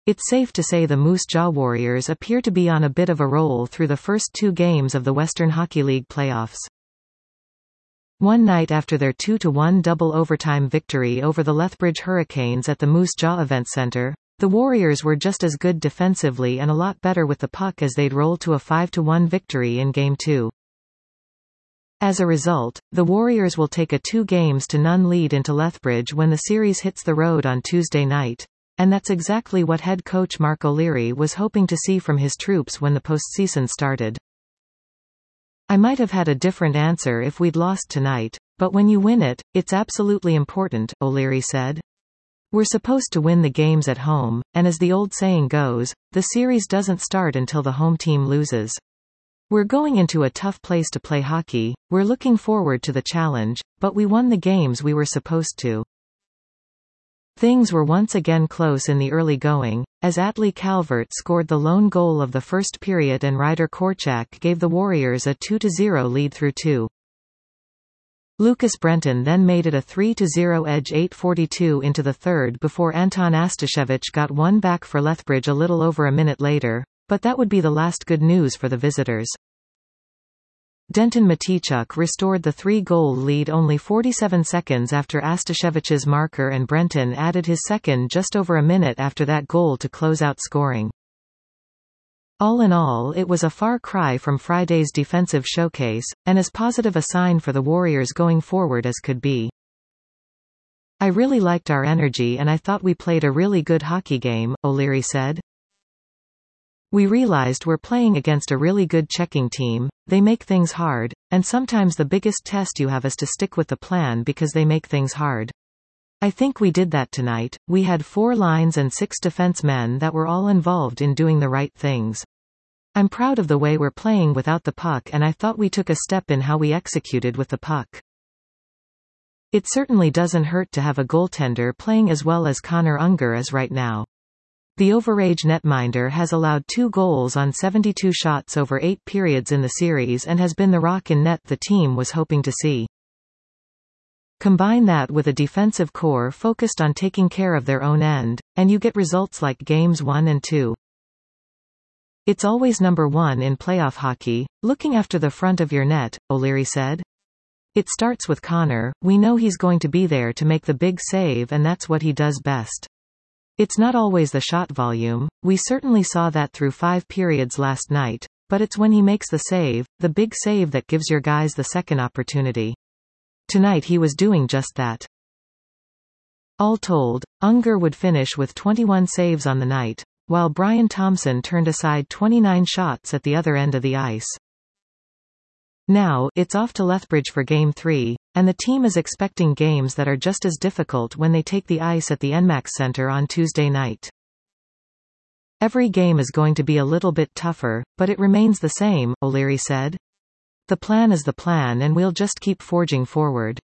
It's safe to say the Moose Jaw Warriors appear to be on a bit of a roll through the first 2 games of the Western Hockey League playoffs. One night after their 2-1 double overtime victory over the Lethbridge Hurricanes at the Moose Jaw Event Center, the Warriors were just as good defensively and a lot better with the puck as they'd roll to a 5-1 victory in Game 2. As a result, the Warriors will take a 2-0 lead into Lethbridge when the series hits the road on Tuesday night. And that's exactly what head coach Mark O'Leary was hoping to see from his troops when the postseason started. I might have had a different answer if we'd lost tonight, but when you win it, it's absolutely important, O'Leary said. We're supposed to win the games at home, and as the old saying goes, the series doesn't start until the home team loses. We're going into a tough place to play hockey, we're looking forward to the challenge, but we won the games we were supposed to. Things were once again close in the early going, as Atlee Calvert scored the lone goal of the first period and Ryder Korczak gave the Warriors a 2-0 lead through 2. Lucas Brenton then made it a 3-0 edge 8:42 into the third before Anton Astashevich got one back for Lethbridge a little over a minute later, but that would be the last good news for the visitors. Denton Mateychuk restored the 3-goal lead only 47 seconds after Astashevich's marker, and Brenton added his second just over a minute after that goal to close out scoring. All in all, it was a far cry from Friday's defensive showcase, and as positive a sign for the Warriors going forward as could be. I really liked our energy and I thought we played a really good hockey game, O'Leary said. We realized we're playing against a really good checking team, they make things hard, and sometimes the biggest test you have is to stick with the plan because they make things hard. I think we did that tonight. We had 4 lines and 6 defensemen that were all involved in doing the right things. I'm proud of the way we're playing without the puck, and I thought we took a step in how we executed with the puck. It certainly doesn't hurt to have a goaltender playing as well as Connor Unger is right now. The overage netminder has allowed 2 goals on 72 shots over 8 periods in the series and has been the rock in net the team was hoping to see. Combine that with a defensive core focused on taking care of their own end, and you get results like Games 1 and 2. It's always number 1 in playoff hockey, looking after the front of your net, O'Leary said. It starts with Connor, we know he's going to be there to make the big save and that's what he does best. It's not always the shot volume, we certainly saw that through 5 periods last night, but it's when he makes the save, the big save that gives your guys the second opportunity. Tonight he was doing just that. All told, Unger would finish with 21 saves on the night, while Brian Thompson turned aside 29 shots at the other end of the ice. Now, it's off to Lethbridge for Game 3, and the team is expecting games that are just as difficult when they take the ice at the NMAX Center on Tuesday night. Every game is going to be a little bit tougher, but it remains the same, O'Leary said. The plan is the plan and we'll just keep forging forward.